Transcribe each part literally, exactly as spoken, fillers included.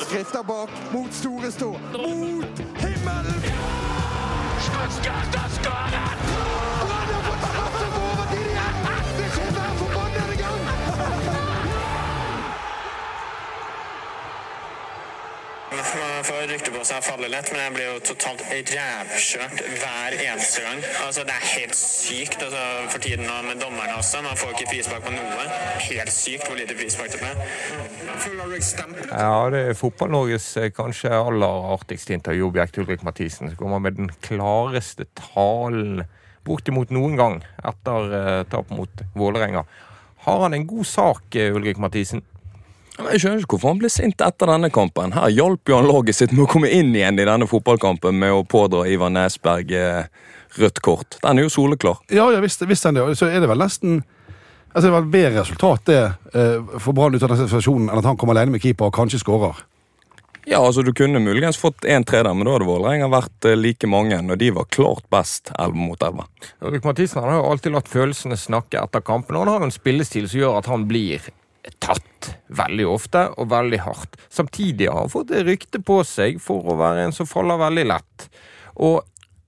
Skrifter bak, mot store stå, mot himmelen! Skål, skål, skål, skål! Brann har fått straffen på overtid igjen! Det skjer hver forbannede gang! Man får rykte på seg falle lett, men jeg blir jo totalt rævkjørt hver eneste gang. Altså, det er helt sykt, altså, for tiden og med dommerne også. Man får ikke frispark på noe. Helt sykt hvor lite frispark det ble. Føler du deg stemplet? Ja, det er fotball-Norges kanskje aller artigste intervjuobjekt, Ulrik Mathisen, som kommer med den klareste talen bortimot noen gang etter uh, tap mot Vålerenga. Har han en god sak, Ulrik Mathisen? Jeg skjønner ikke hvorfor han ble sint etter denne kampen. Her hjalp jo han laget sitt med å komme inn igjen i denne fotballkampen med å pådra Ivar Nesberg eh, rødt kort. Den er jo soleklar. Ja, ja, visst, visst den det. Så er det vel nesten... Altså, det var et bedre resultat det eh, for Brann ut av den situasjonen enn at han kommer alene med keeper og kanskje skårer. Ja, altså du kunne muligens fått en tre der, men da hadde Vålerenga vært eh, like mange, og de var klart best elleve mot elleve. Ulrik Mathisen han har jo alltid latt følelsene snakke etter kampen, og han har en spillestil som gjør at han blir tatt veldig ofte og veldig hardt. Samtidig har han fått et rykte på seg for å være en som faller veldig lett. Og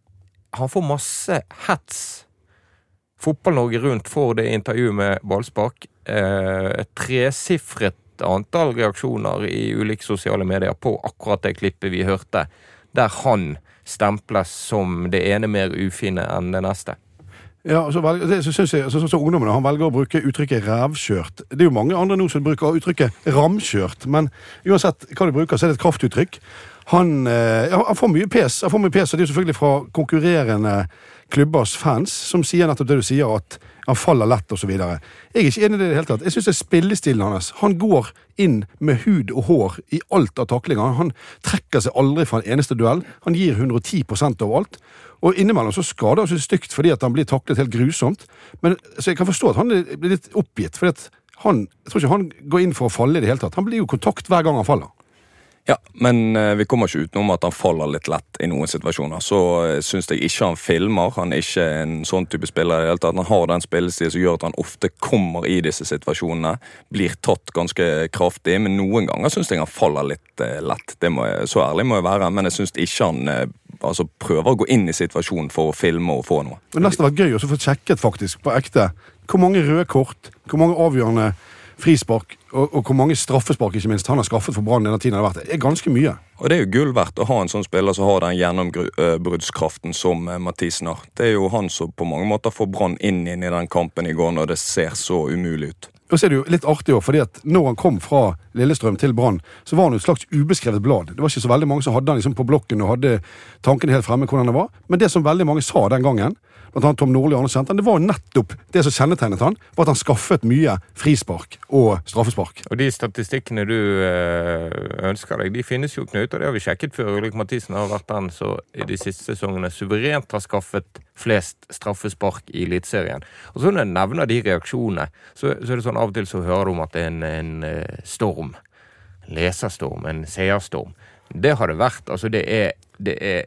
han får masse hets. Fotball-Norge rundt for det intervjuet med Ballspark. Eh, et tresifret antall reaksjoner i ulike sosiale medier på akkurat det klippet vi hørte, der han stemples som det ene mer ufine enn det neste. Ja, så, velger, det, så synes jeg, så, så, så ungdommene, han velger å bruke uttrykket rævkjørt. Det er jo mange andre nå som bruker uttrykket ramkjørt, men uansett hva de bruker, så er det et kraftuttrykk. Han, eh, han får mye pes, han får mye pes, og det er jo selvfølgelig fra konkurrerende klubbers fans, som sier nettopp det du sier, at han faller lett og så videre. Jeg er ikke enig i det i det hele tatt. Jeg synes det er spillestilen hans. Han går inn med hud og hår i alt av taklinger. Han trekker seg aldri fra en eneste duell. Han gir hundre og ti prosent av alt. Og innimellom så skader han seg stygt fordi at han blir taklet helt grusomt. Men så jeg kan forstå at han blir litt oppgitt, fordi at han, jeg tror ikke han går inn for å falle i det hele tatt. Han blir jo kontakt hver gang han faller. Ja, men eh, vi kommer ikke utenom at han faller litt lett i noen situasjoner. Så eh, synes jeg ikke han filmer. Han er ikke en sånn type spiller i det hele tatt. Han har den spillestil som gjør at han ofte kommer i disse situasjonene. Blir tatt ganske kraftig, men noen ganger synes jeg han faller litt eh, lett. Det må jeg, så ærlig må jeg være, men jeg synes ikke han eh, altså, prøver å gå inn i situasjonen for å filme og få noe. Men nesten var gøy å få sjekket faktisk på ekte. Hvor mange røde kort, hvor mange avgjørende frispark, og, og hvor mange straffespark ikke minst han har skaffet for Brann denne tiden har vært. Det er ganske mye. Og det er jo gull verdt å ha en sånn spiller som har den gjennombruddskraften som Mathisen har. Det er jo han som på mange måter får Brann inn, inn i den kampen i går når det ser så umulig ut. Og så er det jo litt artig også, fordi at når han kom fra Lillestrøm til Brann, så var han jo et slags ubeskrevet blad. Det var ikke så veldig mange som hadde han liksom på blokken og hadde tankene helt fremme hvordan det var. Men det som veldig mange sa den gangen, at han Tom Nordli og andre sendte han, det var nettopp det som kjennetegnet han, var at han skaffet mye frispark og straffespark. Og de statistikkene du ønsker deg, de finnes jo, Knut, og det har vi sjekket før. Ulrik Mathisen har vært den som i de siste sesongene suverent har skaffet flest straffespark i elitserien. Og så når jeg nevner de reaksjonene, så, så er det sånn av og til så hører du om at det er en, en storm, en leserstorm, en seerstorm. Det har det vært, altså det er, det er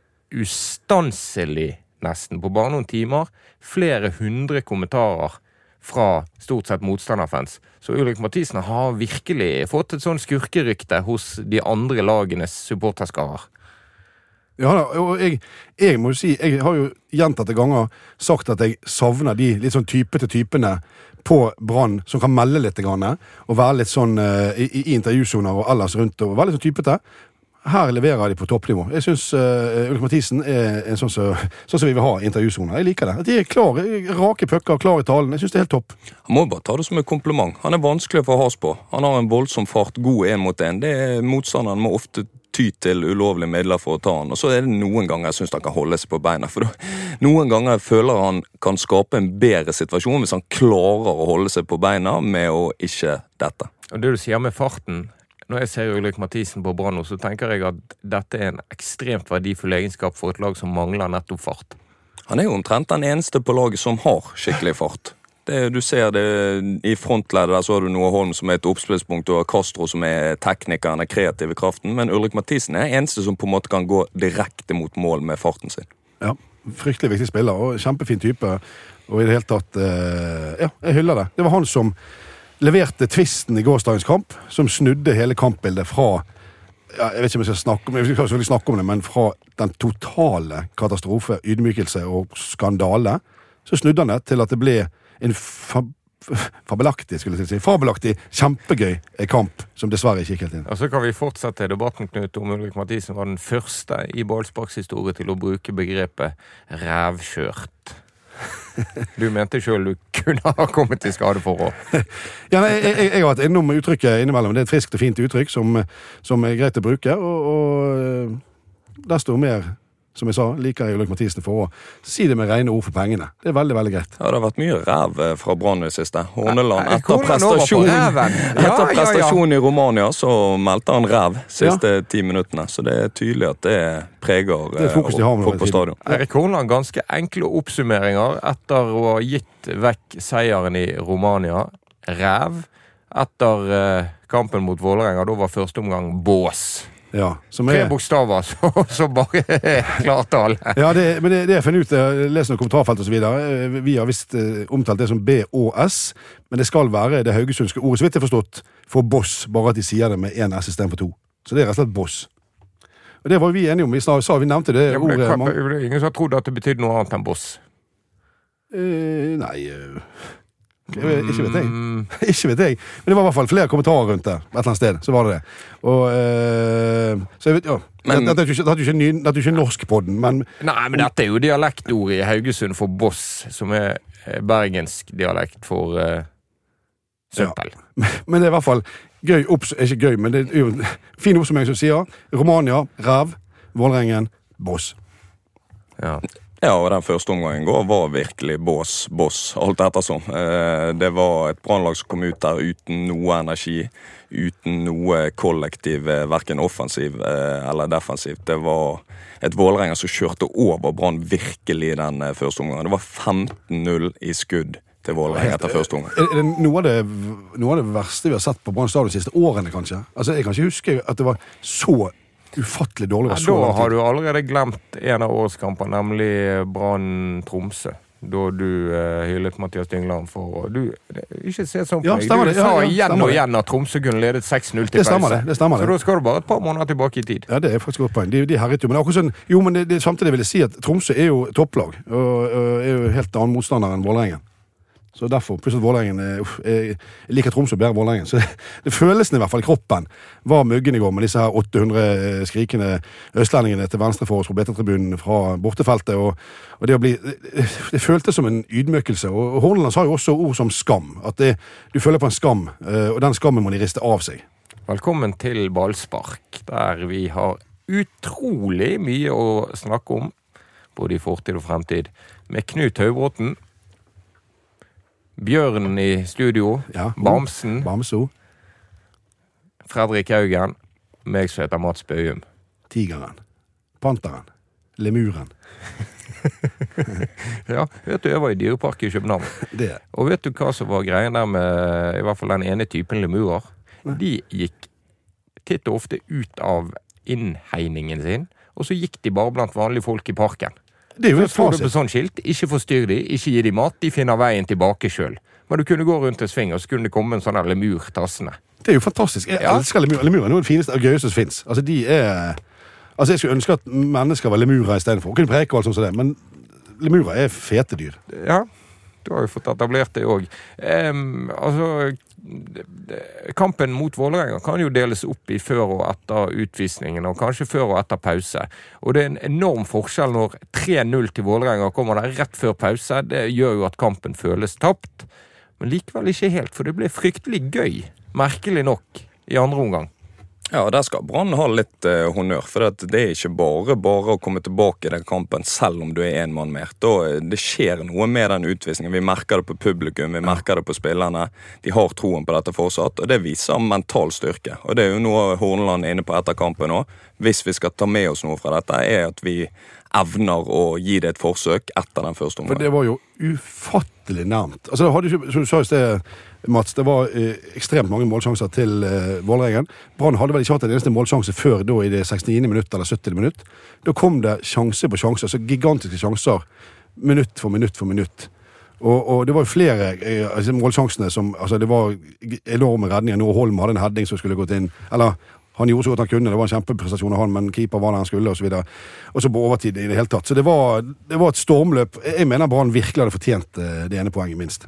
ustanselig nesten på bare noen timer, flere hundre kommentarer fra stort sett motstanderfans. Så Ulrik Mathisen har virkelig fått et sånn skurkerykte hos de andre lagenes supporterskarer. Ja, og jeg, jeg må jo si, jeg har jo gjentatte ganger sagt at jeg savner de litt sånn typete typene på Brann som kan melde litt grann, og være litt sånn uh, i, i intervjusoner og ellers rundt, og være litt sånn typete. Her leverer de på toppnivå. Jeg synes uh, Ulrik Mathisen er en sånn som så, så vi vil ha intervjusoner. Jeg liker det. At de er klare, rake pøkker, klare i talen. Jeg synes det er helt topp. Han må bare ta det som et kompliment. Han er vanskelig å få has på. Han har en voldsom fart, god en mot en. Det er motstanderen må ofte ty til ulovlige midler for å ta han. Og så er det noen ganger jeg synes han kan holde seg på beina. For da, noen ganger føler han kan skape en bedre situasjon hvis han klarer å holde seg på beina med å ikke dette. Og det du sier med farten, når jeg ser Ulrik Mathisen på Brann, så tenker jeg at dette er en ekstremt verdifull egenskap for et lag som mangler nettopp fart. Han er jo omtrent den eneste på laget som har skikkelig fart. Det, du ser det i frontleddet, der så har du Noah Holm som er et oppspillspunkt, og Castro som er teknikeren, den kreative kraften, men Ulrik Mathisen er den eneste som på en måte kan gå direkte mot mål med farten sin. Ja, fryktelig viktig spiller, og kjempefin type, og i det hele tatt, uh, ja, jeg hyller det. Det var han som leverte tvisten i gårsdagens kamp, som snudde hele kampbildet fra ja, jeg vet ikke om jeg skal snakke om, jeg skal selvfølgelig snakke om det, men fra den totale katastrofe, ydmykelse og skandale, så snudde han det til at det ble en fab fabelaktig, skulle jeg si, fabelaktig, kjempegøy kamp, som dessverre ikke gikk helt inn. Og så kan vi fortsette debatten, Knut, om Ulrik Mathisen var den første i ballsparks historie til å bruke begrepet rævkjørt. Du mente selv du kunne ha kommet til skade for å. Ja, nei, jeg, jeg, jeg har vært innom uttrykket innimellom. Det er et friskt og fint uttrykk som, som er greit å bruke, og, og der står mer, som jeg sa, liker jeg Ulrik Mathisen for å si det med rene ord for pengene. Det er veldig, veldig greit. Ja, det har vært mye ræv fra Brann i siste. Horneland, Ja, etter prestasjon, ja, etter ja, ja. prestasjon i Romania, så meldte han ræv siste Ja. ti minuttene. Så det er tydelig at det preger Det er fokus de har med folk på stadion. Erik Horneland, ganske enkle oppsummeringer etter å ha gitt vekk seieren i Romania. Ræv. Etter eh, kampen mot Vålerenga, da var første omgang bås. Ja, som Tre er... bokstaver, så, så bare klart alle. Ja, det, men det, det jeg finner ut, jeg leser noen kommentarfelt og så videre, vi har visst eh, omtalt det som B Å S, men det skal være det haugesundske ordet, så vidt jeg forstått, for boss, bare at de sier det med en S i stedet for to. Så det er rett og slett boss. Og det var vi enige om, vi sa, vi nevnte det Ja, men ordet... det, kan, man- det er ingen som trodde at det betydde noe annet enn boss. Eh, nei, eh, ikke vet jeg. Mm, Ikke vet jeg. Men det var i hvert fall flere kommentarer rundt det. Et eller annet sted, så var det det. Og, eh, så jeg vet, ja. Men- Dette er jo ikke, dette er jo ikke, ny- dette er jo ikke norsk på den, men Nei, men dette er jo dialektord i Haugesund for boss, som er eh, bergensk dialekt for uh, søppel. Men det er i hvert fall gøy opps... Ikke gøy, men det er jo en fin oppsummering som sier Romania, ræv, Vålerengen, boss. Ja. Ja, og den første omgangen går var virkelig bås, boss, alt ettersom. Eh, det var et brannlag som kom ut der uten noe energi, uten noe kollektiv, eh, hverken offensiv eh, eller defensiv. Det var et Vålerenga som kjørte over Brann virkelig i den eh, første omgangen. Det var femten null i skudd til Vålerenga etter første omgang. Er, er det noe av det, noe av det verste vi har sett på Brann stadion de siste årene, kanskje? Altså, jeg kan ikke huske at det var så ufattelig dårlig. Ja, var så da lang tid. har du allerede glemt en av årskamper, nemlig Brann-Tromsø. Da du uh, hyllet Mathias Dyngland for å... Du, det, ikke se sånn på Ja, meg. stemmer Du det. Ja, sa ja, igjen stemmer og det. igjen at Tromsø kunne ledet seks null til Det stemmer pause. det, det stemmer Så det. da skal du bare et par måneder tilbake i tid. Ja, det er faktisk godt poeng. De, de herret jo. Men akkurat sånn, jo, men det, det, samtidig vil jeg si at Tromsø er jo topplag, og, og er jo helt annen motstander enn Vålerengen. Så derfor, plutselig Vålerengen, er- uff, jeg, jeg liker Tromsø bedre enn Vålerengen. Så det, det følelsen i hvert fall i kroppen var muggen i går med disse her åtte hundre skrikende østlendingene til venstre for oss på B T-tribunen fra bortefeltet, og, og det å bli, det, det føltes som en ydmykelse, og Horneland sa jo også ord som skam, at det, du føler på en skam, eh, og den skammen må de riste av seg. Velkommen til ballspark, der vi har utrolig mye å snakke om, både i fortid og fremtid, med Knut Høybråten, Bjørn i studio, Ja. Bamsen, Bamso, Fredrik Haugen, meg som heter Mats Bøyum. Tigeren, Panteren, Lemuren. Ja, vet du, jeg var i Dyrepark i København. Det Og vet du hva som var greien der med, i hvert fall den ene typen lemurer? De gikk titt og ofte ut av innhegningen sin, og så gikk de bare blant vanlige folk i parken. Det er jo Så et står det på fasit. sånn skilt, ikke forstyrr de, ikke gi de mat, de finner veien tilbake selv. Men du kunne gå rundt en sving, og så kunne det komme en sånn der lemur tassende. Det er jo fantastisk. Jeg Ja. elsker lemur. Lemur er noe av det fineste og gøyeste som finnes. Altså, de er... Altså, jeg skulle ønske at mennesker var lemurer i stedet for. Og kunne preke og alt sånt som det, men lemurer er fete dyr. Ja, du har jo fått etablert det også. Um, altså, kampen mot Vålerenga kan jo deles opp i før og etter utvisningen, og kanskje før og etter pause. Og det er en enorm forskjell når tre null til Vålerenga kommer der rett før pause. Det gjør jo at kampen føles tapt, men likevel ikke helt, for det ble fryktelig gøy, merkelig nok, i andre omgang. Ja, og der skal Brann ha litt eh, honnør, for det, det er ikke bare bare å komme tilbake i den kampen selv om du er en mann mer. Da, eh, det skjer noe med den utvisningen. Vi merker det på publikum, vi merker det på spillerne. De har troen på dette fortsatt, og det viser mental styrke. Og det er jo noe Horneland er inne på etter kampen også. Hvis vi skal ta med oss noe fra dette, er at vi evner å gi det et forsøk etter den første For omgang. det var jo ufattelig nærmt. Altså, det hadde ikke, som du sa i sted, Mats, det var eh, ekstremt mange målsjanser til eh, Vålerengen. Brann hadde vel ikke hatt en eneste målsjanse før da i det sekstiniende minutt eller syttiende minutt. Da kom det sjanse på sjanse, altså gigantiske sjanser, minutt for minutt for minutt. Og, og det var jo flere eh, altså, målsjansene som, altså det var enorme redninger. Noah Holm hadde en heading som skulle gått inn, eller Han gjorde så godt han kunne, det var en kjempeprestasjon av han, men keeper var der han skulle, og så videre. Og så på overtid i det hele tatt. Så det var, det var et stormløp. Jeg mener Brann virkelig hadde fortjent det ene poenget minst.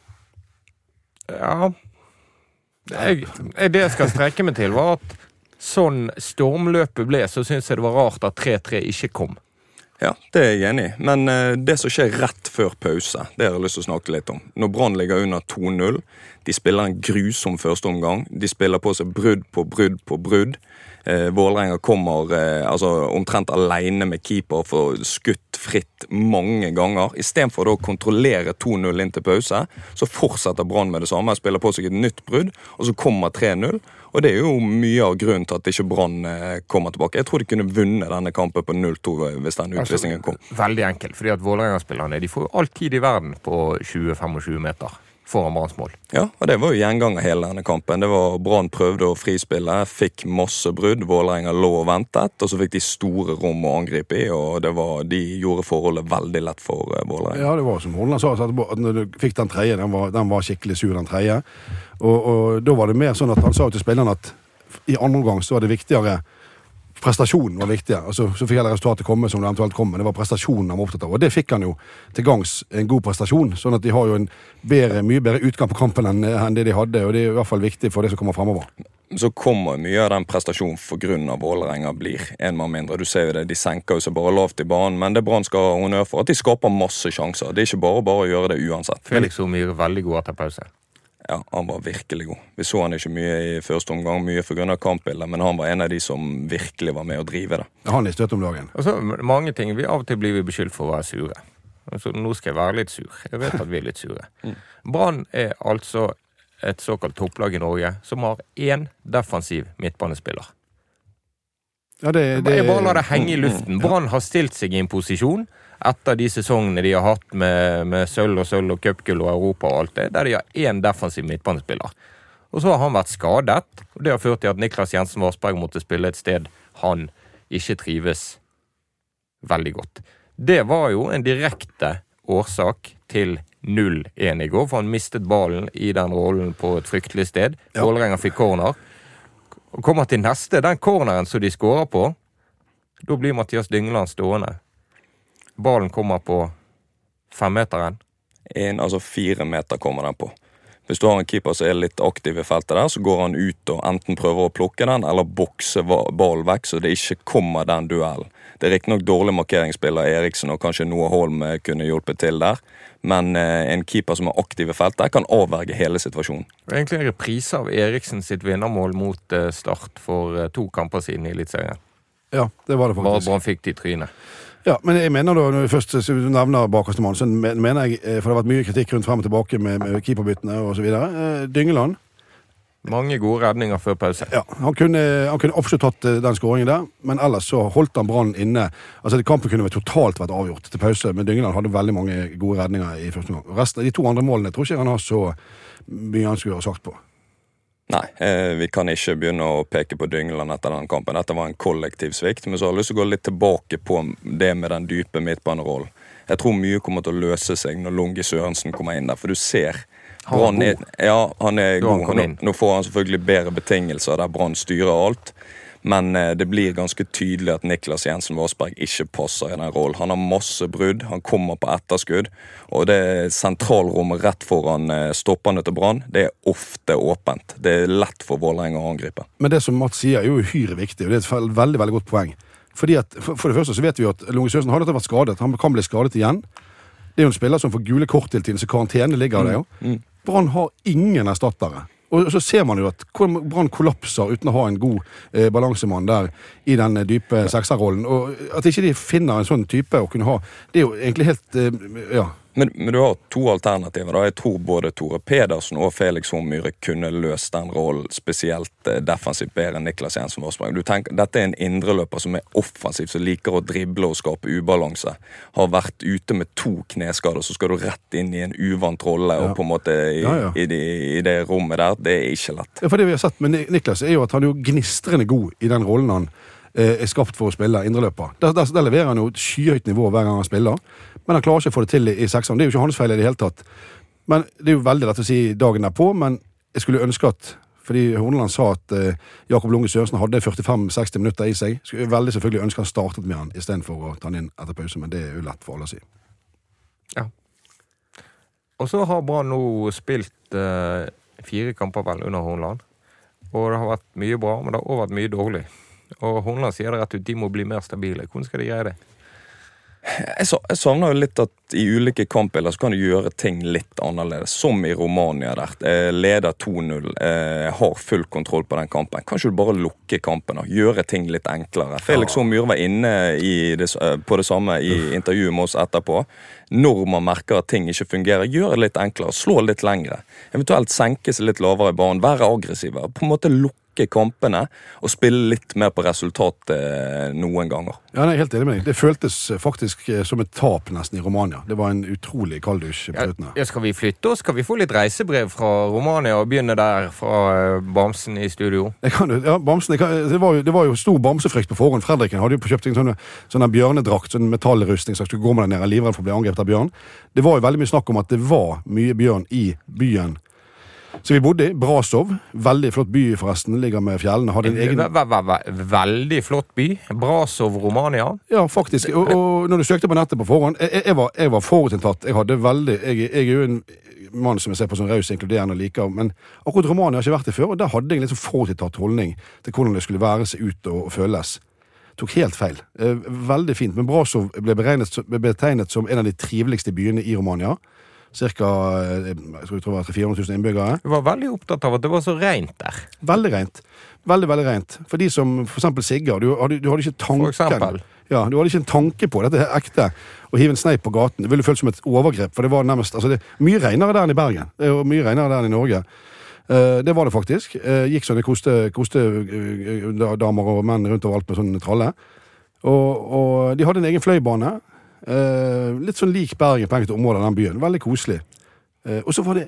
Ja. Jeg, det jeg skal strekke meg til var at sånn stormløpet ble, så synes jeg det var rart at tre tre ikke kom. Ja, det er jeg enig i. Men uh, det som skjer rett før pause, det har jeg lyst til å snakke litt om. Når Brann ligger under to null, de spiller en grusom første omgang. De spiller på seg brudd på brudd på brudd. Eh, Vålerenga kommer eh, altså, omtrent alene med keeper for skutt fritt mange ganger. I stedet for å kontrollere to null inn til pause, så fortsetter Brann med det samme. Spiller på seg et nytt brudd, og så kommer tre null. Og det er jo mye av grunnen til at ikke Brann eh, kommer tilbake. Jeg tror de kunne vunnet denne kampen på null to hvis den utvisningen kom. Altså, veldig enkelt, fordi at Vålerenga-spillerne de får jo all tid i verden på tjue til tjuefem meter. Foran Branns mål. Ja, og det var jo gjenganger hele denne kampen. Det var Brann prøvde å frispille, fikk masse brudd, Vålerenga lå og ventet, og så fikk de store rom å angripe i, og det var, de gjorde forholdet veldig lett for uh, Vålerenga. Ja, det var som Holland sa, at når du fikk den tredje, den var, den var skikkelig sur, den tredje, og, og da var det mer sånn at han sa til spillerne at i andre omgang så var det viktigere prestasjonen var viktig, altså, så fikk hele resultatet komme som det eventuelt kom, men det var prestasjonen han var opptatt av, og det fikk han jo til gangs en god prestasjon, sånn at de har jo en bedre, mye bedre utgang på kampen enn, enn det de hadde, og det er i hvert fall viktig for det som kommer fremover. Så kommer mye av den prestasjonen for grunn av Vålerenga blir en mann mindre. Du ser jo det, de senker jo seg bare lavt i banen, men det Brann skal ha honnør for at de skaper masse sjanser. Det er ikke bare bare å gjøre det uansett. Felix Omir er veldig god etter pause. Ja, han var virkelig god. Vi så han ikke mye i første omgang, mye for grunn av kampbildet, men han var en av de som virkelig var med å drive det. Han er støtt om dagen. Altså, mange ting, vi av og til blir vi beskyldt for å være sure. Altså, nå skal jeg være litt sur. Jeg vet at vi er litt sure. Mm. Brann er altså et såkalt topplag i Norge som har én defensiv midtbanespiller. Ja, det, det... Jeg bare lar det henge i luften. Brann har stilt seg i en posisjon etter de sesongene de har hatt med, med sølv og sølv og cupgull og Europa og alt det, der de har én defensiv midtbanespiller. Og så har han vært skadet, og det har ført til at Niklas Jensen Varsberg måtte spille et sted han ikke trives veldig godt. Det var jo en direkte årsak til null én i går, for han mistet ballen i den rollen på et fryktelig sted. Ja. Vålerenga fikk corner. Og kommer til neste, den corneren som de skårer på, da blir Mathias Dyngeland stående. Ballen kommer på femmeteren. En, altså fire meter kommer den på. Hvis du har en keeper som er litt aktiv i feltet der, så går han ut og enten prøver å plukke den, eller bokse ballen vekk, så det ikke kommer den duellen. Det er riktig nok dårlig markeringsspill av Eriksen, og kanskje Noah Holm kunne hjulpet til der. Men eh, en keeper som er aktiv i feltet, kan avverge hele situasjonen. Det er egentlig en reprise av Eriksen sitt vinnermål mot eh, Start for eh, to kamper siden i Eliteserien. Ja, det var det faktisk. Bare Brann fikk de trynet. Ja, men jeg mener da, når vi først nevner bakerste mann, så mener jeg, for det har vært mye kritikk rundt frem og tilbake med, med keeperbyttene og så videre. Dyngeland. Mange gode redninger før pause. Ja, han kunne, han kunne absolutt tatt den skåringen der, men ellers så holdt han Brann inne. Altså, kampen kunne vært totalt vært avgjort til pause, men Dyngeland hadde veldig mange gode redninger i første gang. Resten, de to andre målene tror ikke han har så mye han skulle ha sagt på. Nei, eh, vi kan ikke begynne å peke på Dyngeland etter den kampen. Dette var en kollektiv svikt, men så har jeg lyst til å gå litt tilbake på det med den dype midtbanerollen. Jeg tror mye kommer til å løse seg når Lungi Sørensen kommer inn der, for du ser Brann er, ja, han er god. Nå, nå får han selvfølgelig bedre betingelser der Brann styrer alt, men eh, det blir ganske tydelig at Niklas Jensen Varsberg ikke passer i den rollen. Han har masse brudd, han kommer på etterskudd, og det sentralrommet rett foran eh, stoppene til Brann, det er ofte åpent. Det er lett for Vålerenga å angripe. Men det som Mats sier er jo uhyre viktig, og det er et veldig, veldig godt poeng. Fordi at, for, for det første så vet vi at Lungi Sørensen har dette vært skadet, han kan bli skadet igjen. Det er jo en spiller som får gule kort til tiden, så karantene ligger der jo. Mm. Mm. Brann har ingen erstattere. Og så ser man jo at Brann kollapser uten å ha en god eh, balansemann der i den dype sekserrollen. Og at ikke de finner en sånn type å kunne ha, det er jo egentlig helt, eh, ja. Men, men du har to alternativer da. Jeg tror både Tore Pedersen og Felix Hormyre kunne løst den rollen spesielt eh, defensivt bedre enn Niklas Jensen Varsberg. Du tenker, dette er en indreløper som er offensiv, som liker å drible og skape ubalanse. Har vært ute med to kneskader, så skal du rett inn i en uvant rolle, ja. Og på en måte i, ja, ja. I, de, i det rommet der, det er ikke lett. Ja, for det vi har sett med Niklas er jo at han er jo gnistrende god i den rollen han er skapt for å spille indreløper. Der, der, der leverer han jo et skyhøyt nivå hver gang han spiller, men han klarer ikke å få det til i, i sekseren. Det er jo ikke hans feil i det hele tatt. Men det er jo veldig lett å si dagen derpå, men jeg skulle ønske at fordi Horneland sa at uh, Jakob Lunge Sørensen hadde førtifem til seksti minutter i seg. Skulle veldig selvfølgelig ønske han startet med han, i stedet for å ta han inn etter pause, men det er jo lett for alle å si. Ja. Og så har Brann nå spilt uh, fire kamper vel under Horneland, og det har vært mye bra, men det har også vært mye dårlig. Og Horneland sier det rett ut, de må bli mer stabile. Hvordan skal de greie det? Jeg, så, jeg savner jo litt at i ulike kampbilder så kan du gjøre ting litt annerledes. Som i Romania der. Eh, leder to null. Eh, har full kontroll på den kampen. Kanskje du bare lukke kampen og gjøre ting litt enklere. Felix Myhre var inne i det, på det samme i intervjuet med oss etterpå. Når man merker at ting ikke fungerer, gjør det litt enklere. Slå litt lengre. Eventuelt senke seg litt lavere i banen. Være aggressive. På en måte lukke kampene og spille litt mer på resultatet noen ganger. Ja, jeg er helt enig med deg. Det føltes faktisk som et tap nesten i Romania. Det var en utrolig kalddusj på slutten. Ja, skal vi flytte oss? Skal vi få litt reisebrev fra Romania og begynne der fra Bamsen i studio? Jeg kan, ja, Bamsen, jeg kan, det, var jo, det var jo stor bamsefrykt på forhånd. Fredriken hadde jo på kjøpt en sånn, sånn bjørnedrakt, sånn metallrustning, så du går med den ned, livredd for å bli angrepet av bjørn. Det var jo veldig mye snakk om at det var mye bjørn i byen. Så vi bodde i Brasov, veldig flott by forresten, ligger med fjellene, hadde en egen... Ve- ve- ve- Veldig flott by, Brasov, Romania. Ja, faktisk, og, og når du søkte på nettet på forhånd, jeg, jeg var, jeg var forutinntatt, jeg hadde veldig, jeg, jeg er jo en mann som jeg ser på sånn raus, inkluderende og liker, men akkurat Romania har ikke vært det før, og der hadde jeg en litt sånn forutinntatt holdning til hvordan det skulle være seg ut og, og føles. Tok helt feil. Eh, veldig fint, men Brasov ble, beregnet, ble betegnet som en av de triveligste byene i Romania. Cirka, jeg tror det var tre til fire hundre tusen innbyggere. Du var veldig opptatt av at det var så rent der. Veldig rent. Veldig, veldig rent. For de som, for eksempel Sigger, du hadde, du hadde ikke tanken... For eksempel? Ja, du hadde ikke en tanke på dette er ekte, å hive en sneip på gaten. Det ville følt som et overgrep, for det var nærmest, altså det er mye renere der enn i Bergen. Det er mye renere der enn i Norge. Uh, det var det faktisk. Uh, gikk sånne koste, koste uh, damer og menn rundt overalt med sånne tralle. Og, og de hadde en egen fløybane. Uh, litt sånn lik Bergen på enkelte områder av den byen. Veldig koselig. Uh, og så var det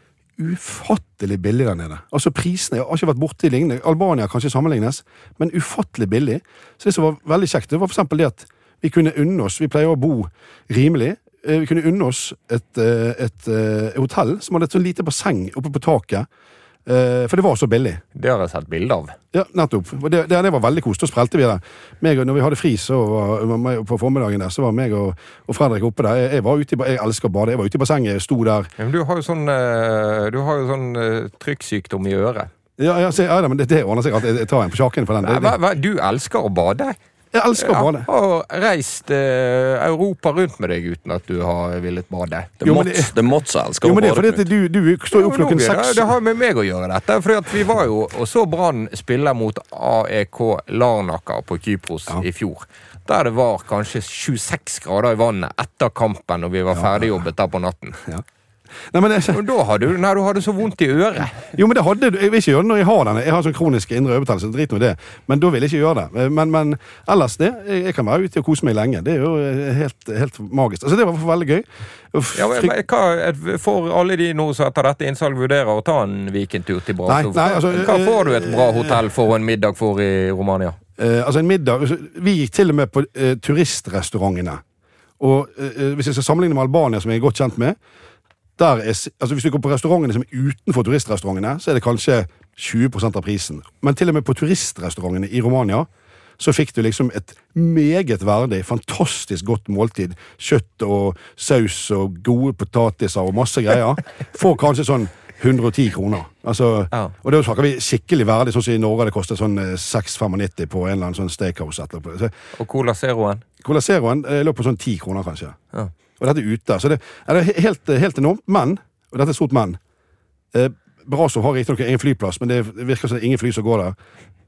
ufattelig billig der nede. Altså prisene, jeg har ikke vært borte i lignende. Albania kanskje sammenlignes, men ufattelig billig. Så det som var veldig kjekt, det var for eksempel det at vi kunne unne oss, vi pleier å bo rimelig, uh, vi kunne unne oss et, uh, et uh, hotell som hadde et så lite basseng oppe på taket, Uh, for det var så billig. Det har jeg sett bilde av. Ja, nettopp. Det, det, det var veldig kost. Da sprelte vi der. Meg, og når vi hadde fri så var, var, på formiddagen der, så var meg og, og Fredrik oppe der. Jeg, jeg var ute i, jeg elsker å bade. Jeg var ute i bassenget, jeg sto der. Ja, men du har jo sånn, du har jo sånn uh, trykksykdom i øret. Ja, ja, så, ja men det, det ordner seg alltid. Jeg tar en på sjaken for den. Det, hva, hva, du elsker å bade? Jeg elsker å bade. Ja, og reist uh, Europa rundt med deg uten at du har villet bade. Det er Mots, det Mots elsker jo, å men det bade. er fordi at du, du står opp klokken seks. Det har med meg å gjøre dette, fordi at vi var jo og så Brann spille mot A E K Larnaca på Kypros ja. I fjor. Der det var kanskje tjueseks grader i vannet etter kampen når vi var ferdigjobbet der på natten. Ja. Nei, men det, og da hadde du, nei, du hadde så vondt i øret. Jo, men det hadde du. Jeg vil ikke gjøre det når jeg har denne. Jeg har sånn kronisk indre øvetelse, drit med det. Men da vil jeg ikke gjøre det. Men, men ellers det, jeg kan være ute og kose meg lenge. Det er jo helt, helt magisk. Altså, det var veldig gøy. Ja, men, hva, for alle de nå som etter dette innsalg vurderer å ta en weekendtur til Brasov, nei, nei, altså, hva får du et bra hotell for en middag for i Romania? Uh, altså en middag, vi gikk til og med på uh, turistrestaurantene. Og uh, hvis jeg skal sammenligne med Albania, som jeg er godt kjent med, der er, altså hvis du går på restaurantene som er utenfor turistrestaurantene, så er det kanskje tjue prosent av prisen. Men til og med på turistrestaurantene i Romania, så fikk du liksom et meget verdig, fantastisk godt måltid. Kjøtt og saus og gode potatiser og masse greier. For kanskje sånn hundre og ti kroner. Altså, ja. Og da snakker vi skikkelig verdig, sånn som i Norge det koster sånn seks komma femtifem på en eller annen sånn steakhouse. Så, og Cola Zeroen? Cola Zeroen eh, lå på sånn ti kroner kanskje. Ja. Og dette er ute. Så det er helt, helt enormt. Men, og dette er stort men, eh, Brasov har ikke noen egen flyplass, men det virker som det er ingen fly som går der.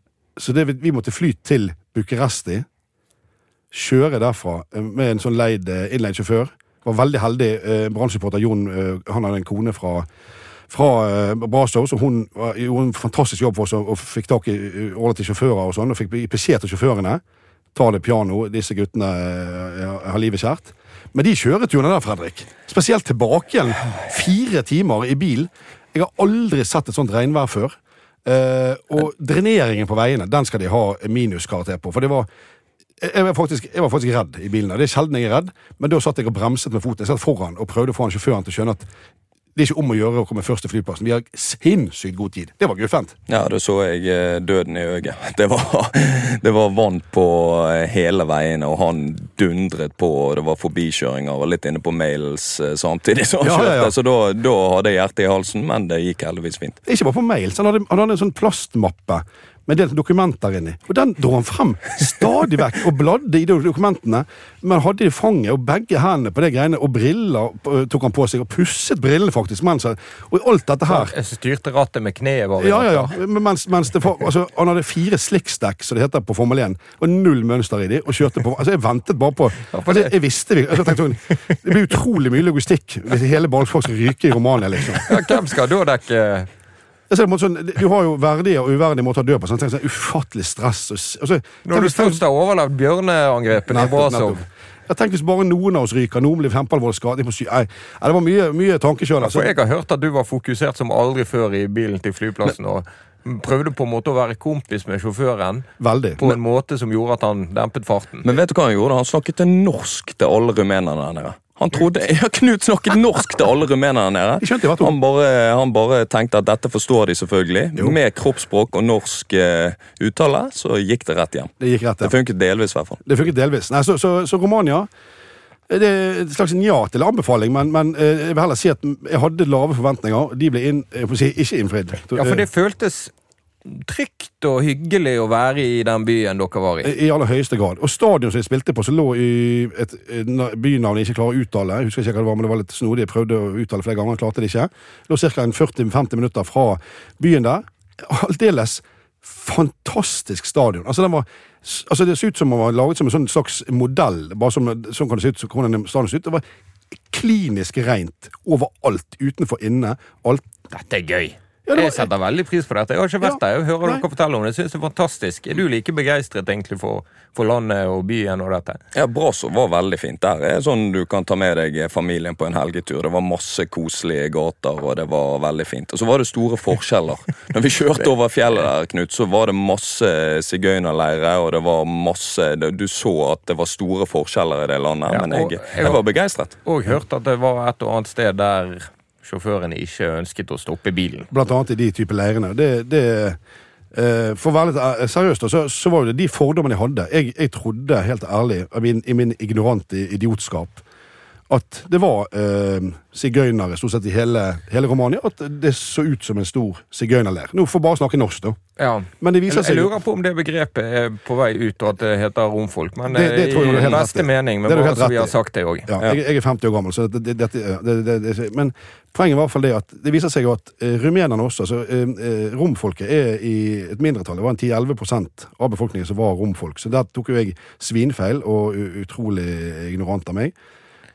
Så det, vi måtte fly til Bucuresti, kjøre derfra med en sånn leid, innleid sjåfør. Var veldig heldig. Eh, Brannsupporter Jon, eh, han hadde en kone fra, fra eh, Brasov, så hun gjorde en fantastisk jobb for oss og, og fikk tak i ordentlig til sjåfører og sånn, og fikk beskjed til sjåførene. Ta det piano, disse guttene eh, har livet kjært. Men de kjøreturene der, Fredrik, spesielt tilbake igjen, fire timer i bil. Jeg har aldri sett et sånt regnvær før. Eh, og dreneringen på veiene, den skal de ha minuskarakter på. For det var, jeg var, faktisk, jeg var faktisk redd i bilen. Det er sjelden jeg er redd, men da satt jeg og bremset med foten. Jeg satt foran og prøvde å få han sjåføren til å skjønne at det er ikke om å gjøre å komme først til flyplassen. Vi har sinnssykt god tid. Det var guffent. Ja, da så jeg eh, døden i øyet. Det var, det var vann på eh, hele veien, og han dundret på, og det var forbikjøringer og litt inne på mails eh, samtidig som han Ja, ja, kjørte. ja. Så da, da hadde jeg hjertet i halsen, men det gikk heldigvis fint. Ikke bare på mails, han hadde, han hadde en sånn plastmappe med delt dokumenter inni. Og den dro han frem stadig vekk og bladde i de dokumentene, men hadde i fanget og begge hendene på det greiene, og briller eh, tok han på seg, og pusset brillene faktisk, mens han, og i alt dette her. Jeg styrte rattet med kneet var Ja, ja, ja. Men Mens, mens det, for- altså, han hadde fire slickstacks, som det heter på Formel én, og null mønster i de, og kjørte på. Altså, jeg ventet bare på altså, jeg, jeg visste det. Altså, jeg tenkte, sånn, det blir utrolig mye logistikk hvis hele Ballsfolk skal ryke i Romania, liksom. Ja, hvem skal da dekke? Jeg ser det på en måte sånn, du har jo verdige og uverdige måter å dø på, sånn, tenk sånn ufattelig stress. Og, s- altså, Når du tenk- først har overlevd bjørneangrepene i Nettopp, Brasov. nettopp. Jeg tenker hvis bare noen av oss ryker, noen blir kjempealvorlig skadet på sy... Nei, nei, det var mye, mye tankekjøl. For jeg har hørt at du var fokusert som aldri før i bilen til flyplassen, og prøvde på en måte å være kompis med sjåføren Veldig. på en måte som gjorde at han dempet farten. Men vet du hva han gjorde? Han snakket til norsk til alle rumenerne der nede. Han trodde, ja, Knut snakket norsk til alle rumenerne der nede. De skjønte hvert ord. Han bare, han bare tenkte at dette forstår de selvfølgelig. Jo. Med kroppsspråk og norsk eh, uttale, så gikk det rett hjem. Det gikk rett, ja. Det funket delvis i hvert fall. Det funket delvis. Nei, så, så, så Romania det er et slags ja til anbefaling, men, men eh, jeg vil heller si at jeg hadde lave forventninger. De ble inn, jeg får si, ikke innfridd. Ja, for det føltes trygt og hyggelig å være i den byen dere var i. I aller høyeste grad. Og stadion som jeg spilte på, som lå i et, et bynavn jeg ikke klarer å uttale. Jeg husker ikke hva det var, men det var litt snodig. Jeg prøvde å uttale flere ganger, klarte det ikke. Det lå ca. førti til femti minutter fra byen der. Aldeles fantastisk stadion. Altså, den var, altså det så ut som den var laget som en sånn slags modell. Bare som, sånn kan det se ut, så hvordan stadion så ut. Det var klinisk rent overalt, utenfor, inne, alt. Dette er gøy. Ja, det var- Jeg setter veldig pris på dette. Jeg har ikke vært Ja, der. Jeg hører nei. dere fortelle om det. Jeg synes det er fantastisk. Er du like begeistret egentlig for, for landet og byen og dette? Ja, Brasov var veldig fint. Der er sånn du kan ta med deg familien på en helgetur. Det var masse koselige gater, og det var veldig fint. Og så var det store forskjeller. Når vi kjørte over fjellet der, Knut, så var det masse sigøynerleire, og det var masse Du så at det var store forskjeller i det landet, Ja, men og- jeg, jeg var begeistret. Og hørte at det var et og annet sted der sjåførene ikke ønsket å stoppe bilen. Blant annet i de type leirene. Det, det, eh, for å være litt eh, seriøst, da, så, så var det de fordommene jeg hadde. Jeg, jeg trodde helt ærlig, i min, i min ignorante idiotskap, at det var eh, sigøynere stort sett i hele, hele Romania, at det så ut som en stor sigøynerleir. Nå får bare snakke norsk, da. Ja. Men det viser Jeg, seg jeg jo- lurer på om det begrepet er på vei ut, og at det heter romfolk. Men Det- det tror jeg du har i helt rett beste i. mening, men Det er du bare helt så vi rett har i. sagt det òg. Ja, jeg, jeg er femti år gammel, så det, det, det, det, det, det men poenget var i hvert fall det at det viser seg jo at eh, rumenerne også, altså eh, eh, romfolket er i et mindretall. Det var en ti til elleve prosent av befolkningen som var romfolk. Så der tok jo jeg svinfeil og u- utrolig ignorant av meg.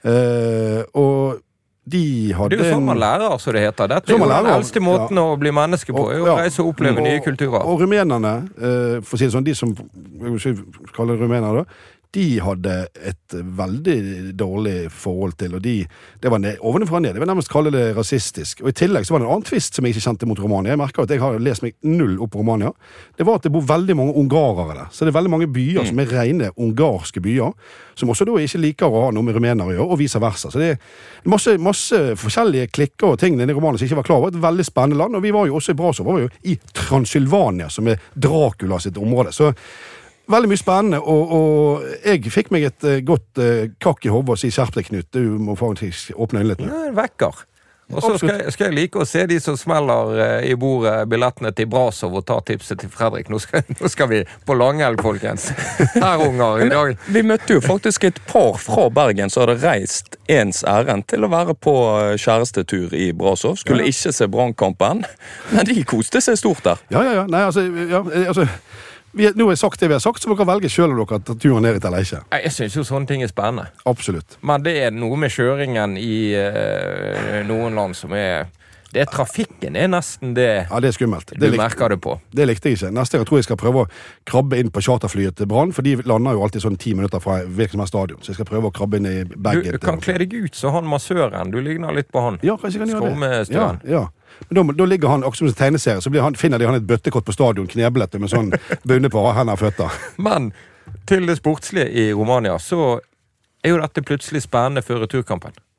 Eh, og de hadde Det er jo sånn man en- lærer, som det heter. Dette er Sånn jo man den lærer, eldste måten ja. å bli menneske på, er å ja. reise og oppleve Og- nye kulturer. Og rumenerne, eh, for å si det sånn, de som jeg vil ikke kalle det rumenere da, de hadde et veldig dårlig forhold til, og de, det var ned, ovenfra ned, jeg vil nærmest kalle det rasistisk. Og i tillegg så var det en annen tvist som jeg ikke kjente mot Romania. Jeg merker at jeg har lest meg null opp på Romania. Det var at det bor veldig mange ungarere der. Så det er veldig mange byer som er rene ungarske byer, som også da ikke liker å ha noe med rumenere å gjøre, og vice versa. Så det er masse, masse forskjellige klikker og ting i Romania som ikke var klar over. Et veldig spennende land, og vi var jo også i Brasov, var vi jo i Transylvania, som er Dracula sitt område. Så veldig mye spennende, og, og jeg fikk meg et uh, godt uh, kakk i hodet og si skjerp deg, Knut. Du må faktisk åpne øynene litt. nå. Ja, vekker. Og så skal, Absolutt. jeg- skal jeg like å se de som smeller eh, i bordet billettene til Brasov og tar tipset til Fredrik. Nå skal, nå skal vi på langhelg, folkens. Her, unger, i dag. Vi møtte jo faktisk et par fra Bergen som hadde reist ens ærend til å være på kjærestetur i Brasov. Skulle ikke se Brannkampen, men de koste seg stort der. Ja, ja, ja. Nei, altså, ja, eh, altså vi, nå har jeg sagt det vi har sagt, så må dere velge selv om dere tar turen ned hit eller ikke. Nei, Jeg synes jo sånne ting er spennende. Absolutt. Men det er noe med kjøringen i eh, noen land som er Det er trafikken er nesten det Ja, det er skummelt. du Det, lik, merker det på. det likte jeg ikke. Neste gang tror jeg jeg skal prøve å krabbe inn på charterflyet til Brann, for de lander jo alltid sånn ti minutter fra hvilken som helst stadion. Så jeg skal prøve å krabbe inn i Du, bagen. du kan kle deg ut så han massøren. Du ligner litt på han. Ja, kanskje jeg kan gjøre det. Skromestøen. Ja, ja. Men da, da ligger han, akkurat som en tegneserie, så blir han, finner de han et bøttekott på stadion, kneblet med sånn bundet på hender og føtter. Men til det sportslige i Romania så er jo dette plutselig spennende før returkampen.